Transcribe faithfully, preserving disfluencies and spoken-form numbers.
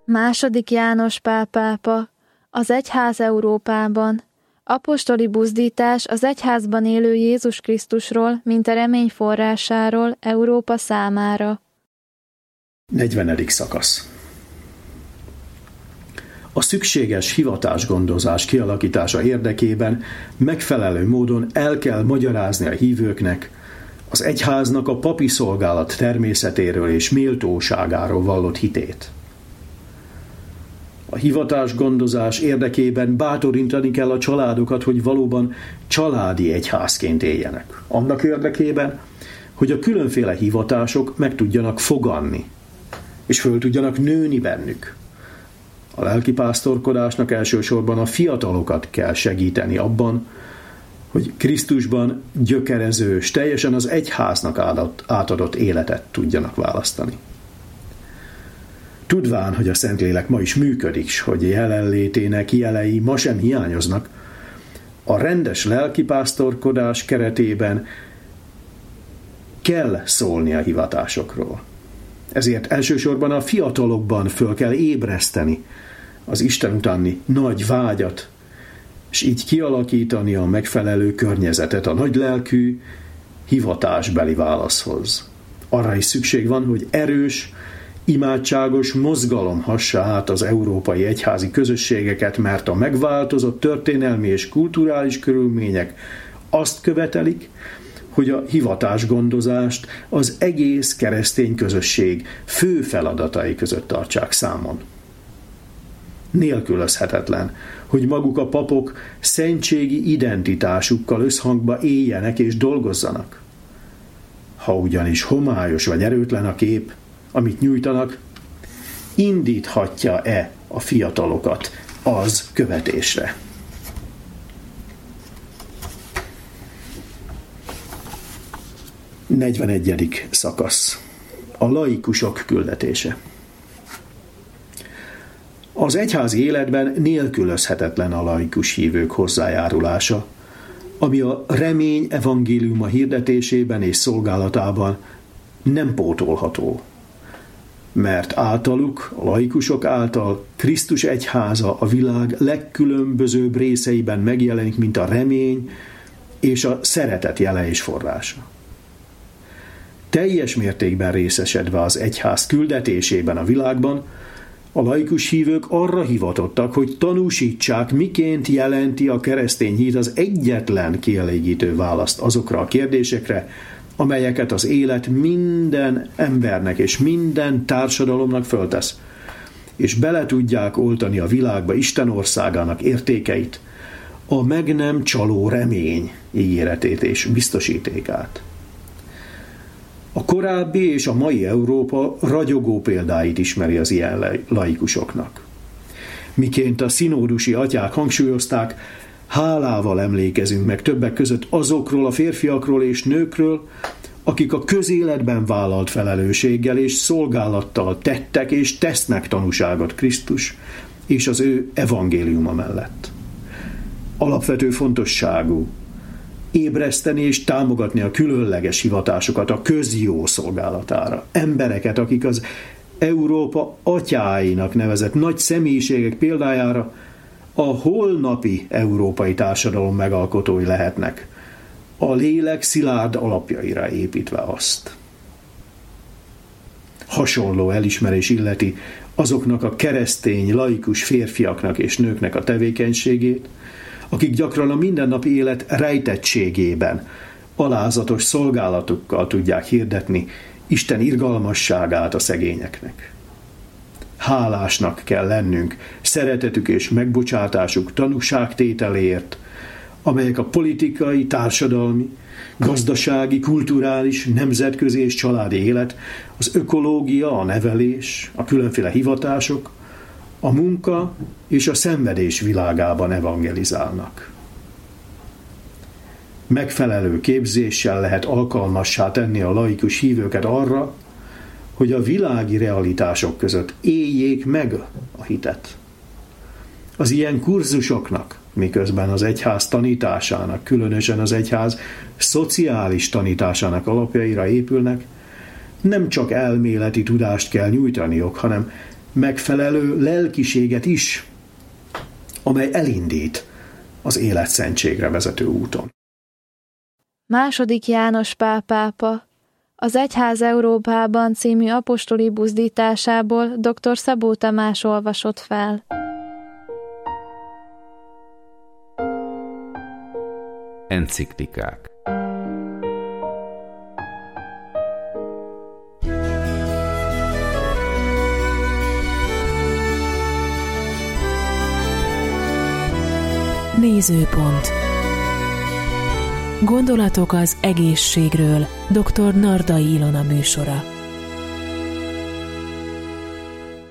Második János Pál pápa, az egyház Európában, apostoli buzdítás az egyházban élő Jézus Krisztusról, mint a remény forrásáról Európa számára. negyvenedik szakasz. A szükséges hivatásgondozás kialakítása érdekében megfelelő módon el kell magyarázni a hívőknek az egyháznak a papi szolgálat természetéről és méltóságáról vallott hitét. A hivatásgondozás érdekében bátorítani kell a családokat, hogy valóban családi egyházként éljenek. Annak érdekében, hogy a különféle hivatások meg tudjanak foganni, és föl tudjanak nőni bennük. A lelkipásztorkodásnak elsősorban a fiatalokat kell segíteni abban, hogy Krisztusban gyökerező, és teljesen az egyháznak átadott életet tudjanak választani. Tudván, hogy a Szentlélek ma is működik, s hogy jelenlétének jelei ma sem hiányoznak, a rendes lelkipásztorkodás keretében kell szólni a hivatásokról. Ezért elsősorban a fiatalokban föl kell ébreszteni az Isten utáni nagy vágyat, és így kialakítani a megfelelő környezetet a nagylelkű, hivatásbeli válaszhoz. Arra is szükség van, hogy erős, imádságos mozgalom hassa át az európai egyházi közösségeket, mert a megváltozott történelmi és kulturális körülmények azt követelik, hogy a hivatásgondozást az egész keresztény közösség fő feladatai között tartsák számon. Nélkülözhetetlen, hogy maguk a papok szentségi identitásukkal összhangba éljenek és dolgozzanak. Ha ugyanis homályos vagy erőtlen a kép, amit nyújtanak, indíthatja-e a fiatalokat az követésre? negyvenegyedik szakasz. A laikusok küldetése. Az egyházi életben nélkülözhetetlen a laikus hívők hozzájárulása, ami a remény evangéliuma hirdetésében és szolgálatában nem pótolható. Mert általuk, a laikusok által Krisztus egyháza a világ legkülönbözőbb részeiben megjelenik, mint a remény és a szeretet jele és forrása. Teljes mértékben részesedve az egyház küldetésében a világban, a laikus hívők arra hivatottak, hogy tanúsítsák, miként jelenti a keresztény hit az egyetlen kielégítő választ azokra a kérdésekre, amelyeket az élet minden embernek és minden társadalomnak föltesz, és bele tudják oltani a világba Isten országának értékeit, a meg nem csaló remény ígéretét és biztosítékát. A korábbi és a mai Európa ragyogó példáit ismeri az ilyen laikusoknak. Miként a szinódusi atyák hangsúlyozták, hálával emlékezünk meg többek között azokról a férfiakról és nőkről, akik a közéletben vállalt felelősséggel és szolgálattal tettek és tesznek tanúságot Krisztus és az ő evangéliuma mellett. Alapvető fontosságú ébreszteni és támogatni a különleges hivatásokat a közjó szolgálatára. Embereket, akik az Európa atyáinak nevezett nagy személyiségek példájára a holnapi európai társadalom megalkotói lehetnek, a lélek szilárd alapjaira építve azt. Hasonló elismerés illeti azoknak a keresztény, laikus férfiaknak és nőknek a tevékenységét, akik gyakran a mindennapi élet rejtettségében, alázatos szolgálatukkal tudják hirdetni Isten irgalmasságát a szegényeknek. Hálásnak kell lennünk szeretetük és megbocsátásuk tanúságtételéért, amelyek a politikai, társadalmi, gazdasági, kulturális, nemzetközi és családi élet, az ökológia, a nevelés, a különféle hivatások, a munka és a szenvedés világában evangelizálnak. Megfelelő képzéssel lehet alkalmassá tenni a laikus hívőket arra, hogy a világi realitások között éljék meg a hitet. Az ilyen kurzusoknak, miközben az egyház tanításának, különösen az egyház szociális tanításának alapjaira épülnek, nem csak elméleti tudást kell nyújtaniuk, hanem megfelelő lelkiséget is, amely elindít az életszentségre vezető úton. Második János Pál pápa az Egyház Európában című apostoli buzdításából dr. Szabó Tamás olvasott fel. Enciklikák. Nézőpont. Gondolatok az egészségről. doktor Nardai Ilona műsora.